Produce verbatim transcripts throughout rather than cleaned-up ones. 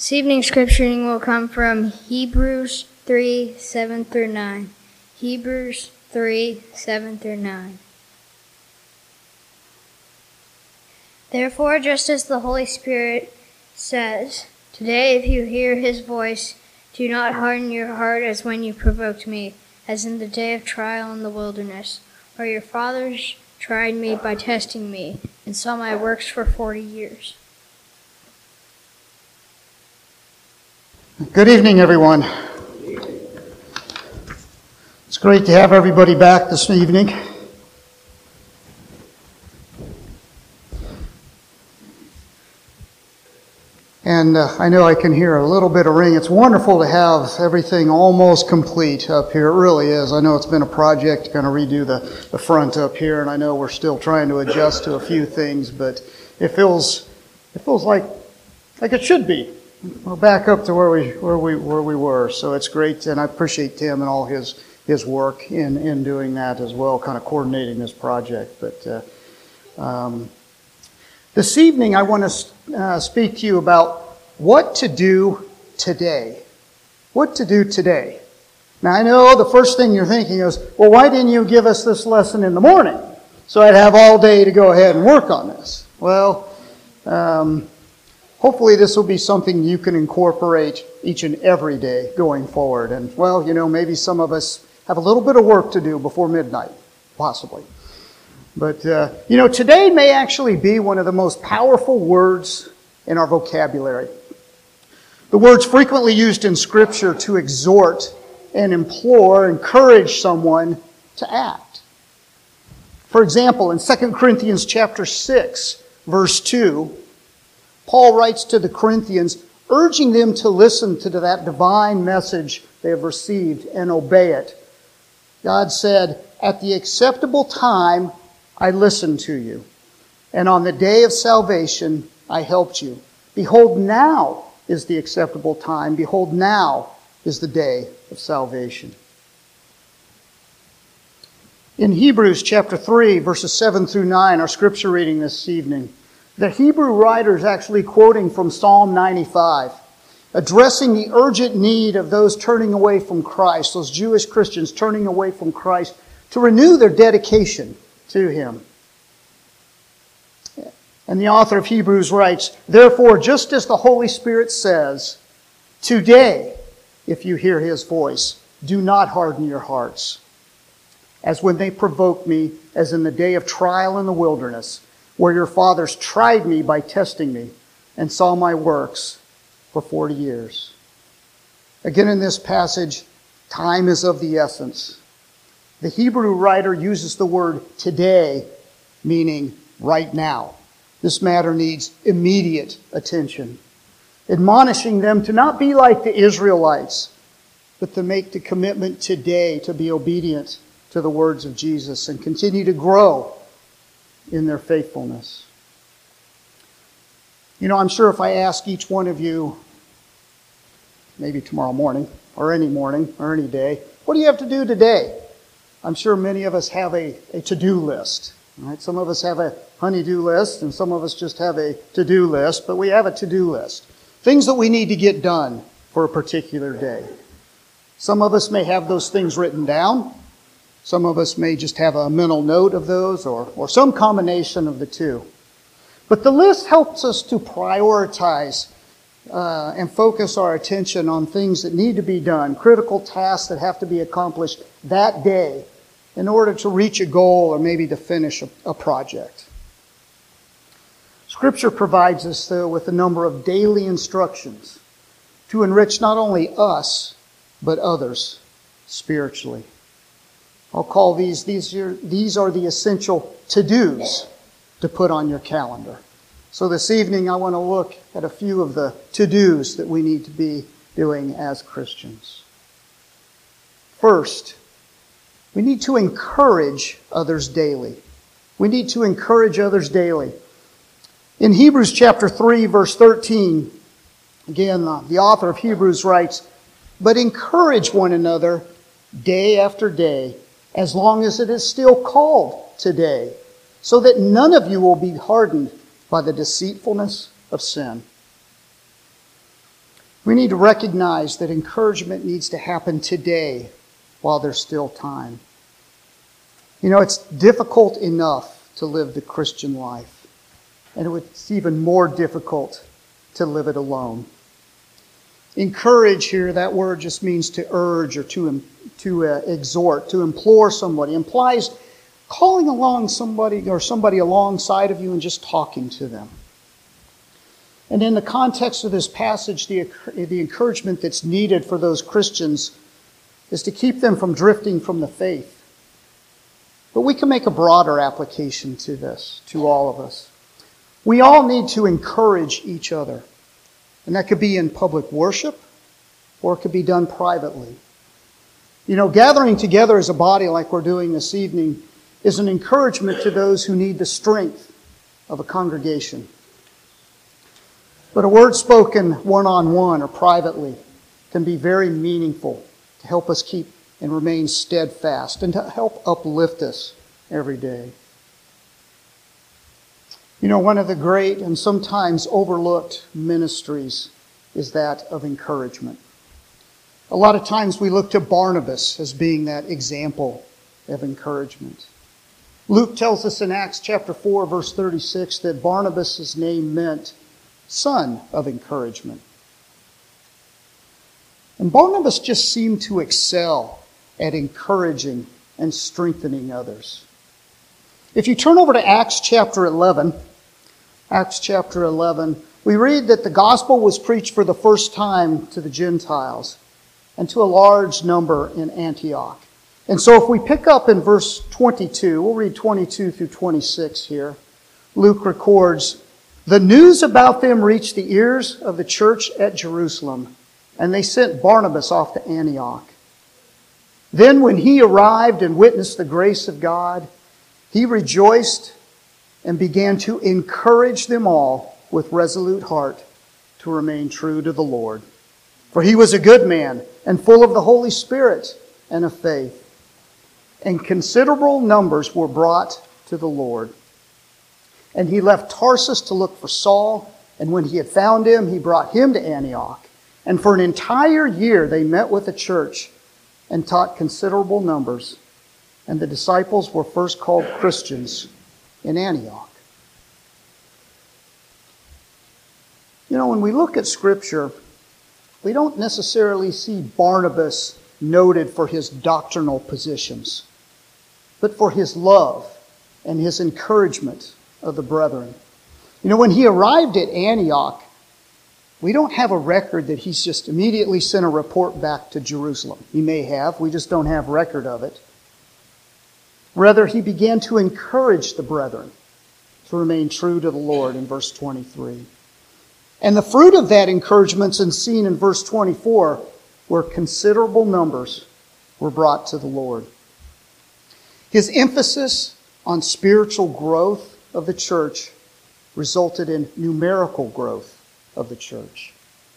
This evening's scripture reading will come from Hebrews three, seven through nine. Hebrews three, seven through nine. Therefore, just as the Holy Spirit says, today if you hear his voice, do not harden your heart as when you provoked me, as in the day of trial in the wilderness, where your fathers tried me by testing me, and saw my works for forty years. Good evening, everyone. It's great to have everybody back this evening. And uh, I know I can hear a little bit of ring. It's wonderful to have everything almost complete up here. It really is. I know it's been a project to kind of redo the, the front up here, and I know we're still trying to adjust to a few things, but it feels it feels like like it should be. We're back up to where we where we where we were. So it's great, and I appreciate Tim and all his his work in in doing that as well, kind of coordinating this project. But uh, um, this evening, I want to uh, speak to you about what to do today. What to do today. Now, I know the first thing you're thinking is, well, why didn't you give us this lesson in the morning? So I'd have all day to go ahead and work on this. Well, um, hopefully this will be something you can incorporate each and every day going forward. And, well, you know, maybe some of us have a little bit of work to do before midnight, possibly. But, uh, you know, today may actually be one of the most powerful words in our vocabulary. The word's frequently used in Scripture to exhort and implore, encourage someone to act. For example, in Second Corinthians chapter six, verse two, Paul writes to the Corinthians, urging them to listen to that divine message they have received and obey it. God said, "At the acceptable time, I listened to you, and on the day of salvation I helped you. Behold, now is the acceptable time. Behold, now is the day of salvation." In Hebrews chapter three, verses seven through nine, our scripture reading this evening, the Hebrew writer is actually quoting from Psalm ninety-five, addressing the urgent need of those turning away from Christ, those Jewish Christians turning away from Christ, to renew their dedication to Him. And the author of Hebrews writes, "Therefore, just as the Holy Spirit says, today, if you hear His voice, do not harden your hearts, as when they provoked me, as in the day of trial in the wilderness, where your fathers tried me by testing me, and saw my works for forty years." Again, in this passage, time is of the essence. The Hebrew writer uses the word today, meaning right now. This matter needs immediate attention, admonishing them to not be like the Israelites, but to make the commitment today to be obedient to the words of Jesus and continue to grow in their faithfulness. You know, I'm sure if I ask each one of you, maybe tomorrow morning, or any morning, or any day, what do you have to do today? I'm sure many of us have a, a to-do list. Right? Some of us have a honey-do list, and some of us just have a to-do list, but we have a to-do list. Things that we need to get done for a particular day. Some of us may have those things written down. Some of us may just have a mental note of those, or, or some combination of the two. But the list helps us to prioritize uh, and focus our attention on things that need to be done, critical tasks that have to be accomplished that day in order to reach a goal or maybe to finish a, a project. Scripture provides us, though, with a number of daily instructions to enrich not only us, but others spiritually. I'll call these, these are, these are the essential to-dos to put on your calendar. So this evening I want to look at a few of the to-dos that we need to be doing as Christians. First, we need to encourage others daily. We need to encourage others daily. In Hebrews chapter three, verse thirteen, again, the author of Hebrews writes, "But encourage one another day after day, as long as it is still called today, so that none of you will be hardened by the deceitfulness of sin." We need to recognize that encouragement needs to happen today while there's still time. You know, it's difficult enough to live the Christian life, and it's even more difficult to live it alone. Encourage here, that word just means to urge or to, to uh, exhort, to implore somebody. Implies calling along somebody or somebody alongside of you and just talking to them. And in the context of this passage, the, the encouragement that's needed for those Christians is to keep them from drifting from the faith. But we can make a broader application to this, to all of us. We all need to encourage each other. And that could be in public worship, or it could be done privately. You know, gathering together as a body like we're doing this evening is an encouragement to those who need the strength of a congregation. But a word spoken one-on-one or privately can be very meaningful to help us keep and remain steadfast and to help uplift us every day. You know, one of the great and sometimes overlooked ministries is that of encouragement. A lot of times we look to Barnabas as being that example of encouragement. Luke tells us in Acts chapter four, verse thirty-six, that Barnabas' name meant son of encouragement. And Barnabas just seemed to excel at encouraging and strengthening others. If you turn over to Acts chapter eleven, Acts chapter eleven, we read that the gospel was preached for the first time to the Gentiles and to a large number in Antioch. And so if we pick up in verse twenty-two, we'll read twenty-two through twenty-six here. Luke records, "The news about them reached the ears of the church at Jerusalem, and they sent Barnabas off to Antioch. Then when he arrived and witnessed the grace of God, he rejoiced and began to encourage them all with resolute heart to remain true to the Lord. For he was a good man and full of the Holy Spirit and of faith. And considerable numbers were brought to the Lord. And he left Tarsus to look for Saul, and when he had found him, he brought him to Antioch. And for an entire year they met with the church and taught considerable numbers. And the disciples were first called Christians in Antioch." You know, when we look at Scripture, we don't necessarily see Barnabas noted for his doctrinal positions, but for his love and his encouragement of the brethren. You know, when he arrived at Antioch, we don't have a record that he's just immediately sent a report back to Jerusalem. He may have, we just don't have record of it. Rather, he began to encourage the brethren to remain true to the Lord in verse twenty-three. And the fruit of that encouragement is seen in verse twenty-four, where considerable numbers were brought to the Lord. His emphasis on spiritual growth of the church resulted in numerical growth of the church.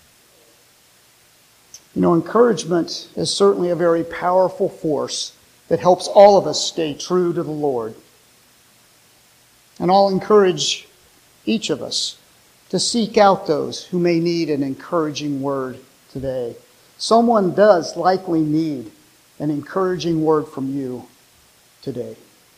You know, encouragement is certainly a very powerful force that helps all of us stay true to the Lord. And I'll encourage each of us to seek out those who may need an encouraging word today. Someone does likely need an encouraging word from you today.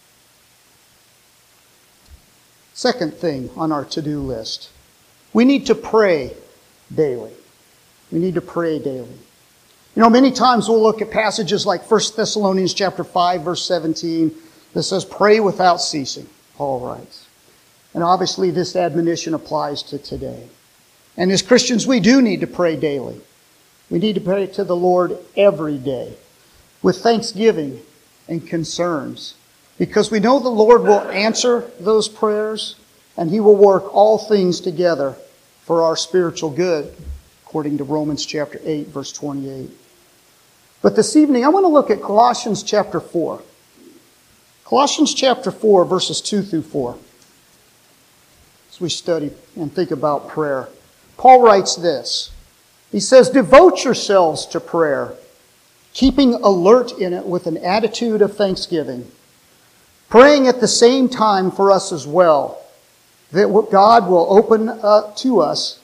Second thing on our to-do list, we need to pray daily. We need to pray daily. You know, many times we'll look at passages like First Thessalonians chapter five, verse seventeen, that says, "Pray without ceasing," Paul writes. And obviously this admonition applies to today. And as Christians, we do need to pray daily. We need to pray to the Lord every day with thanksgiving and concerns, because we know the Lord will answer those prayers and He will work all things together for our spiritual good, according to Romans chapter eight, verse twenty-eight. But this evening, I want to look at Colossians chapter four. Colossians chapter four, verses two through four. As we study and think about prayer, Paul writes this. He says, "Devote yourselves to prayer, keeping alert in it with an attitude of thanksgiving, praying at the same time for us as well, that God will open up to us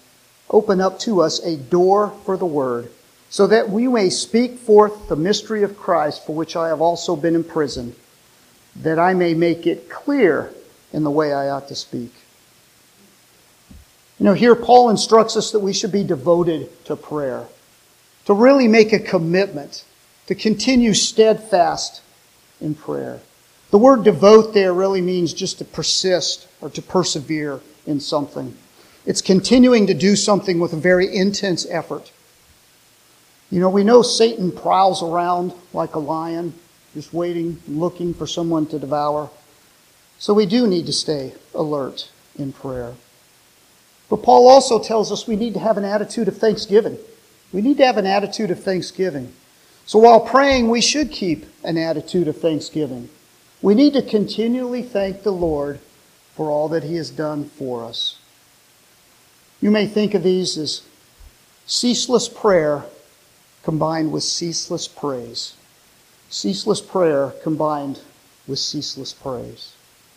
open up to us a door for the word, so that we may speak forth the mystery of Christ, for which I have also been imprisoned, that I may make it clear in the way I ought to speak. You know, here Paul instructs us that we should be devoted to prayer, to really make a commitment, to continue steadfast in prayer. The word devote there really means just to persist or to persevere in something. It's continuing to do something with a very intense effort. You know, we know Satan prowls around like a lion, just waiting, looking for someone to devour. So we do need to stay alert in prayer. But Paul also tells us we need to have an attitude of thanksgiving. We need to have an attitude of thanksgiving. So while praying, we should keep an attitude of thanksgiving. We need to continually thank the Lord for all that He has done for us. You may think of these as ceaseless prayer combined with ceaseless praise. Ceaseless prayer combined with ceaseless praise.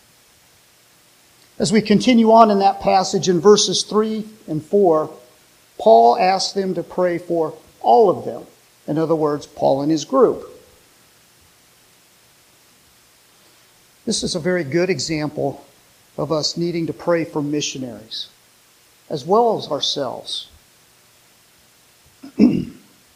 As we continue on in that passage in verses three and four, Paul asks them to pray for all of them. In other words, Paul and his group. This is a very good example of us needing to pray for missionaries, as well as ourselves. The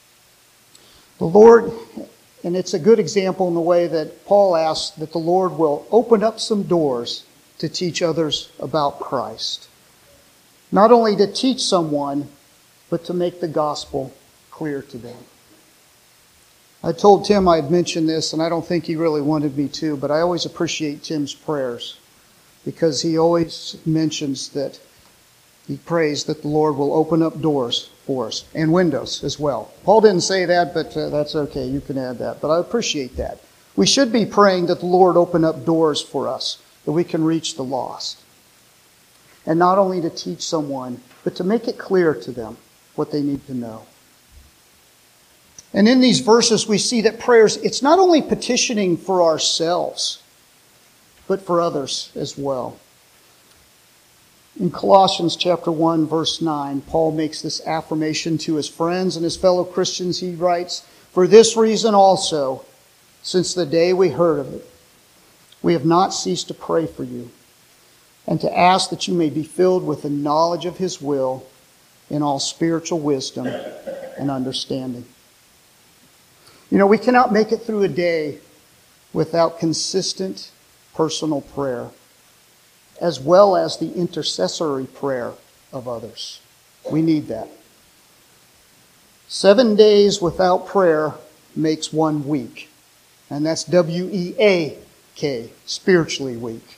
Lord, and it's a good example in the way that Paul asks that the Lord will open up some doors to teach others about Christ. Not only to teach someone, but to make the gospel clear to them. I told Tim I'd mention this, and I don't think he really wanted me to, but I always appreciate Tim's prayers, because he always mentions that he prays that the Lord will open up doors for us, and windows as well. Paul didn't say that, but uh, that's okay. You can add that. But I appreciate that. We should be praying that the Lord open up doors for us, that we can reach the lost. And not only to teach someone, but to make it clear to them what they need to know. And in these verses, we see that prayers, it's not only petitioning for ourselves, but for others as well. In Colossians chapter one, verse nine, Paul makes this affirmation to his friends and his fellow Christians. He writes, "For this reason also, since the day we heard of it, we have not ceased to pray for you, and to ask that you may be filled with the knowledge of His will in all spiritual wisdom and understanding." You know, we cannot make it through a day without consistent personal prayer, as well as the intercessory prayer of others. We need that. Seven days without prayer makes one week. And that's W E A K, spiritually weak.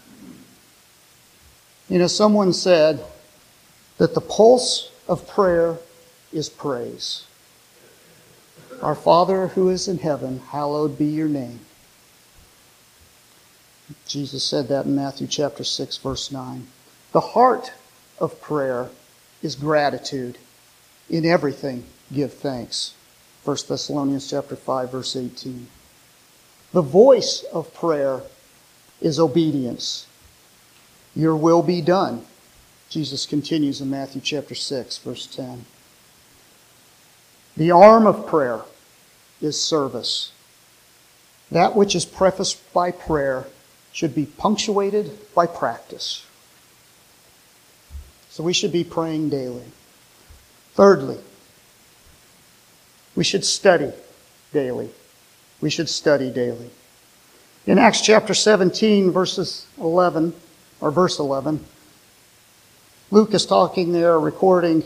You know, someone said that the pulse of prayer is praise. Our Father who is in heaven, hallowed be your name. Jesus said that in Matthew chapter six, verse nine. The heart of prayer is gratitude. In everything, give thanks. First Thessalonians chapter five, verse eighteen. The voice of prayer is obedience. Your will be done. Jesus continues in Matthew chapter six, verse ten. The arm of prayer is service. That which is prefaced by prayer should be punctuated by practice. So we should be praying daily. Thirdly, we should study daily. We should study daily. In Acts chapter seventeen, verses eleven, or verse eleven, Luke is talking there, recording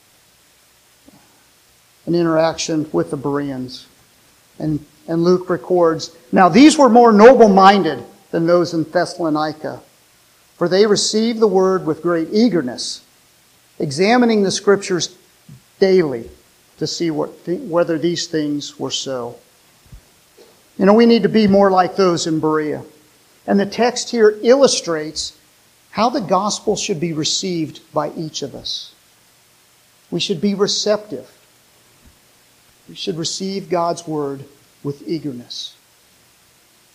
an interaction with the Bereans. And, and Luke records, "Now these were more noble-minded than those in Thessalonica, for they received the word with great eagerness, examining the Scriptures daily to see what th- whether these things were so." You know, we need to be more like those in Berea. And the text here illustrates how the gospel should be received by each of us. We should be receptive. We should receive God's word with eagerness.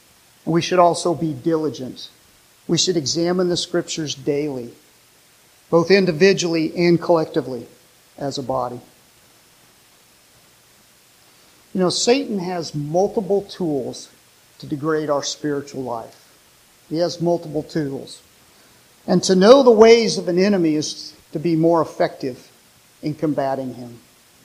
We should also be diligent. We should examine the Scriptures daily. both individually and collectively as a body. You know, Satan has multiple tools to degrade our spiritual life. He has multiple tools. And to know the ways of an enemy is to be more effective in combating him.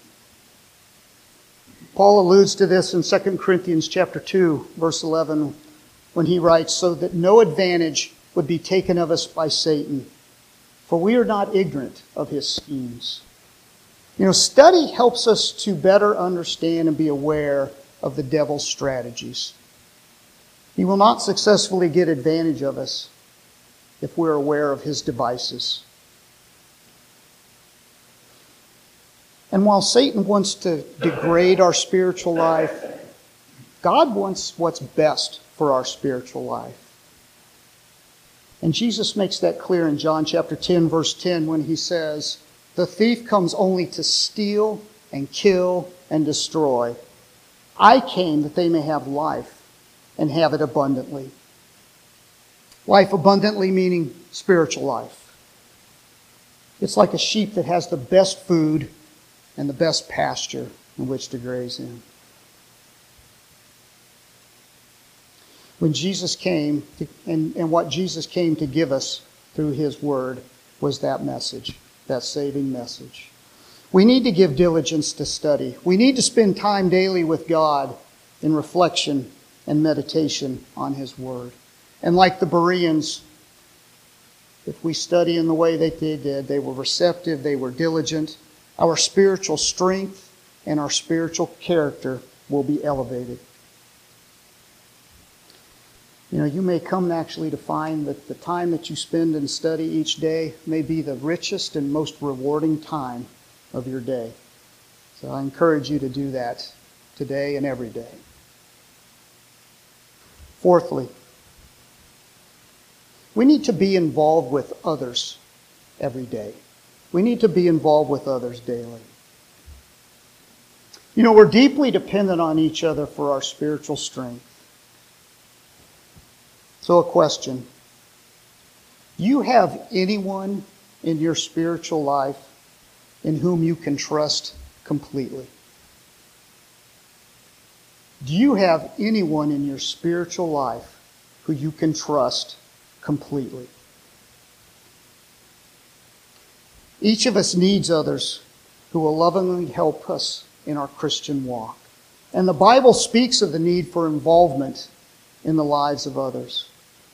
Paul alludes to this in Second Corinthians chapter two, verse eleven, when he writes, "So that no advantage would be taken of us by Satan, for we are not ignorant of his schemes." You know, study helps us to better understand and be aware of the devil's strategies. He will not successfully get advantage of us if we're aware of his devices. And while Satan wants to degrade our spiritual life, God wants what's best for our spiritual life. And Jesus makes that clear in John chapter ten, verse ten, when he says, "The thief comes only to steal and kill and destroy. I came that they may have life and have it abundantly." Life abundantly meaning spiritual life. It's like a sheep that has the best food and the best pasture in which to graze in. When Jesus came, to, and, and what Jesus came to give us through his word was that message, that saving message. We need to give diligence to study. We need to spend time daily with God in reflection and meditation on his word. And like the Bereans, if we study in the way that they did, they were receptive, they were diligent, our spiritual strength and our spiritual character will be elevated. You know, you may come actually to find that the time that you spend in study each day may be the richest and most rewarding time of your day. So I encourage you to do that today and every day. Fourthly, we need to be involved with others every day. We need to be involved with others daily. You know, we're deeply dependent on each other for our spiritual strength. So a question. Do you have anyone in your spiritual life in whom you can trust completely? Do you have anyone in your spiritual life who you can trust completely? Each of us needs others who will lovingly help us in our Christian walk. And the Bible speaks of the need for involvement in the lives of others.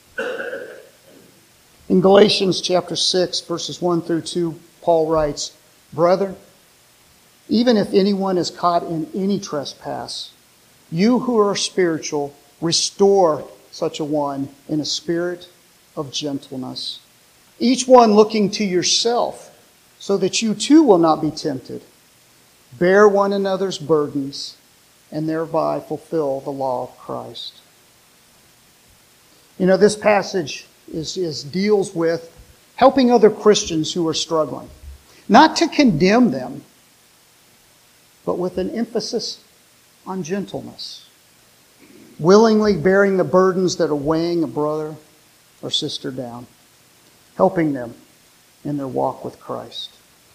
In Galatians chapter six, verses one through two, Paul writes, "Brethren, even if anyone is caught in any trespass, you who are spiritual, restore such a one in a spirit of gentleness, each one looking to yourself, so that you too will not be tempted. Bear one another's burdens, and thereby fulfill the law of Christ." You know, this passage is, is deals with helping other Christians who are struggling. Not to condemn them, but with an emphasis on gentleness. Willingly bearing the burdens that are weighing a brother or sister down. Helping them in their walk with Christ.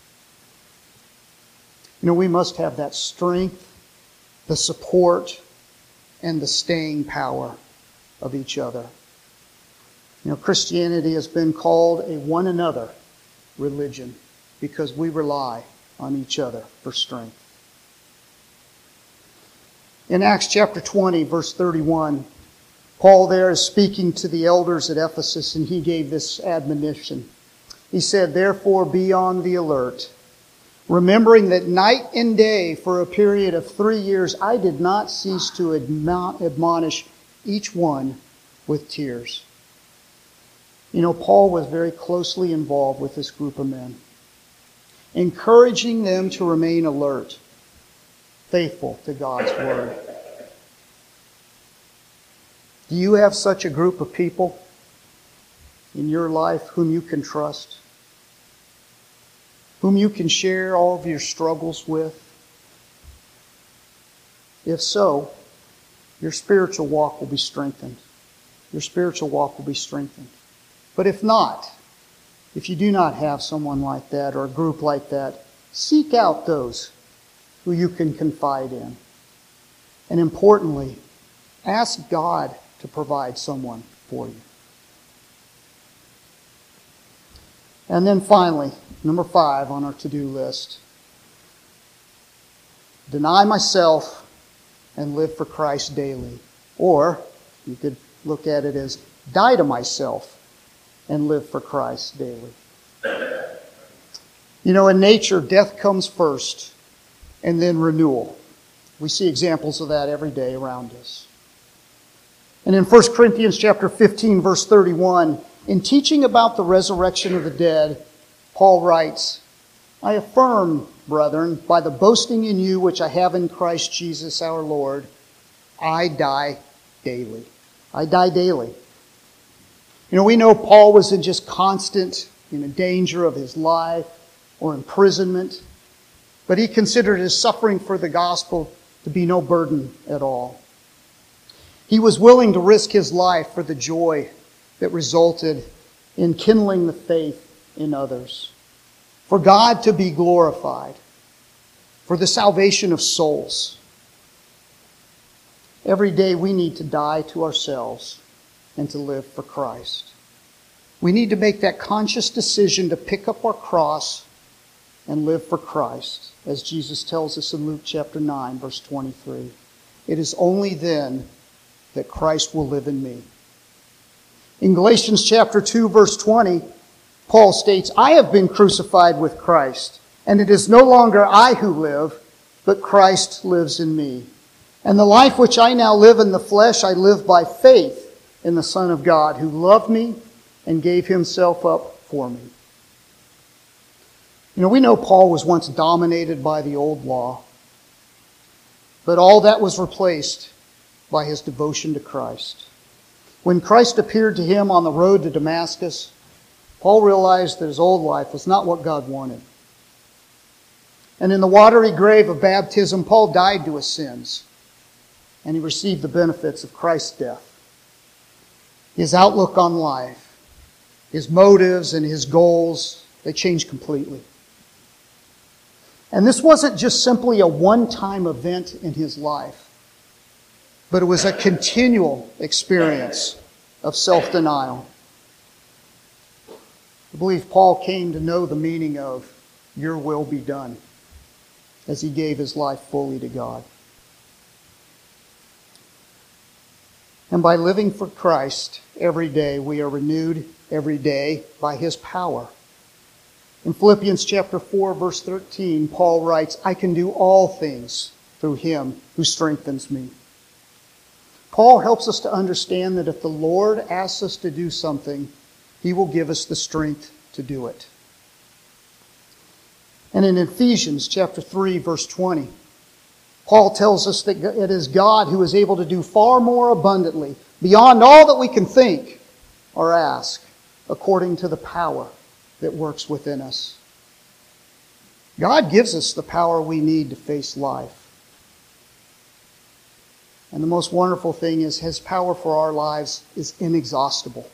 You know, we must have that strength, the support, and the staying power of each other. You know, Christianity has been called a one another religion because we rely on each other for strength. In Acts chapter twenty, verse thirty-one, Paul there is speaking to the elders at Ephesus, and he gave this admonition. He said, "Therefore be on the alert, remembering that night and day for a period of three years I did not cease to admonish each one with tears." You know, Paul was very closely involved with this group of men, encouraging them to remain alert, faithful to God's word. Do you have such a group of people in your life whom you can trust? Whom you can share all of your struggles with? If so, your spiritual walk will be strengthened. Your spiritual walk will be strengthened. But if not, if you do not have someone like that or a group like that, seek out those who you can confide in. And importantly, ask God to provide someone for you. And then finally, number five on our to-do list, deny myself and live for Christ daily. Or you could look at it as die to myself and live for Christ daily. You know, in nature, death comes first and then renewal. We see examples of that every day around us. And in First Corinthians chapter fifteen, verse thirty-one, in teaching about the resurrection of the dead, Paul writes, I affirm, brethren, by the boasting in you which I have in Christ Jesus our Lord, I die daily. I die daily. You know, we know Paul was in just constant, you know, danger of his life or imprisonment, but he considered his suffering for the gospel to be no burden at all. He was willing to risk his life for the joy that resulted in kindling the faith in others, for God to be glorified, for the salvation of souls. Every day we need to die to ourselves and to live for Christ. We need to make that conscious decision to pick up our cross and live for Christ, as Jesus tells us in Luke chapter nine, verse twenty-three. It is only then that Christ will live in me. In Galatians chapter two, verse twenty, Paul states, I have been crucified with Christ, and it is no longer I who live, but Christ lives in me. And the life which I now live in the flesh, I live by faith in the Son of God, who loved me and gave himself up for me. You know, we know Paul was once dominated by the old law, but all that was replaced by his devotion to Christ. When Christ appeared to him on the road to Damascus, Paul realized that his old life was not what God wanted. And in the watery grave of baptism, Paul died to his sins, and he received the benefits of Christ's death. His outlook on life, his motives and his goals, they changed completely. And this wasn't just simply a one-time event in his life, but it was a continual experience of self-denial. I believe Paul came to know the meaning of your will be done as he gave his life fully to God. And by living for Christ every day, we are renewed every day by his power. In Philippians chapter four, verse thirteen, Paul writes, I can do all things through him who strengthens me. Paul helps us to understand that if the Lord asks us to do something, he will give us the strength to do it. And in Ephesians chapter three, verse twenty, Paul tells us that it is God who is able to do far more abundantly, beyond all that we can think or ask, according to the power that works within us. God gives us the power we need to face life. And the most wonderful thing is his power for our lives is inexhaustible.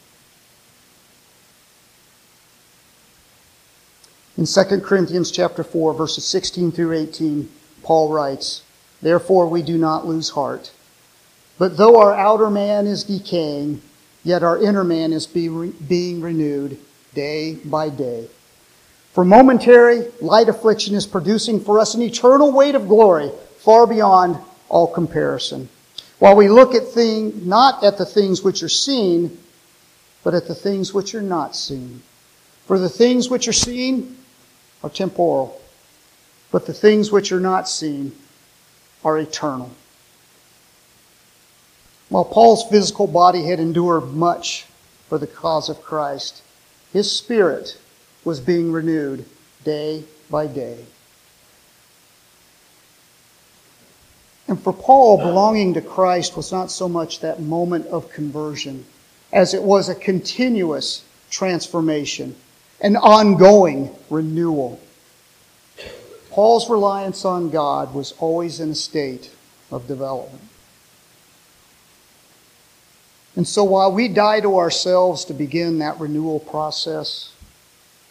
In Second Corinthians chapter four, verses sixteen through eighteen, Paul writes, Therefore we do not lose heart. But though our outer man is decaying, yet our inner man is being renewed day by day. For momentary light affliction is producing for us an eternal weight of glory far beyond all comparison. While we look at things, not at the things which are seen, but at the things which are not seen. For the things which are seen are temporal, but the things which are not seen are eternal. While Paul's physical body had endured much for the cause of Christ, his spirit was being renewed day by day. And for Paul, belonging to Christ was not so much that moment of conversion as it was a continuous transformation, an ongoing renewal. Paul's reliance on God was always in a state of development. And so while we die to ourselves to begin that renewal process,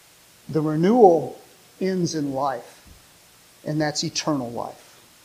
The renewal ends in life, and that's eternal life.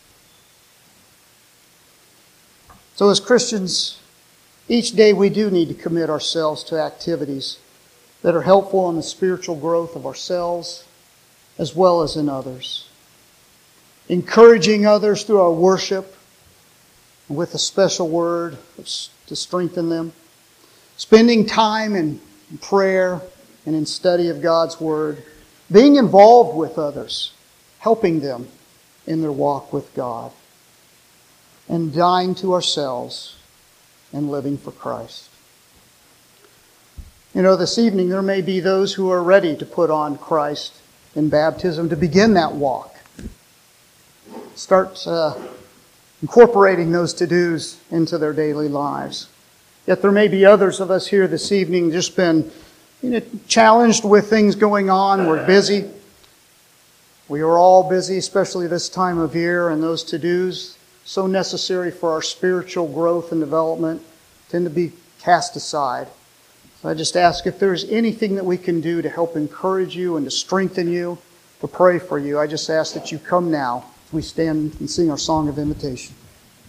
So as Christians, each day we do need to commit ourselves to activities that are helpful in the spiritual growth of ourselves as well as in others. Encouraging others through our worship with a special word to strengthen them. Spending time in prayer and in study of God's Word. Being involved with others, helping them in their walk with God. And dying to ourselves and living for Christ. You know, this evening there may be those who are ready to put on Christ in baptism to begin that walk. Start uh, incorporating those to-dos into their daily lives. Yet there may be others of us here this evening just been you know, challenged with things going on. We're busy. We are all busy, especially this time of year, and those to-dos, so necessary for our spiritual growth and development, tend to be cast aside. So I just ask if there's anything that we can do to help encourage you and to strengthen you, to pray for you. I just ask that you come now as we stand and sing our song of invitation.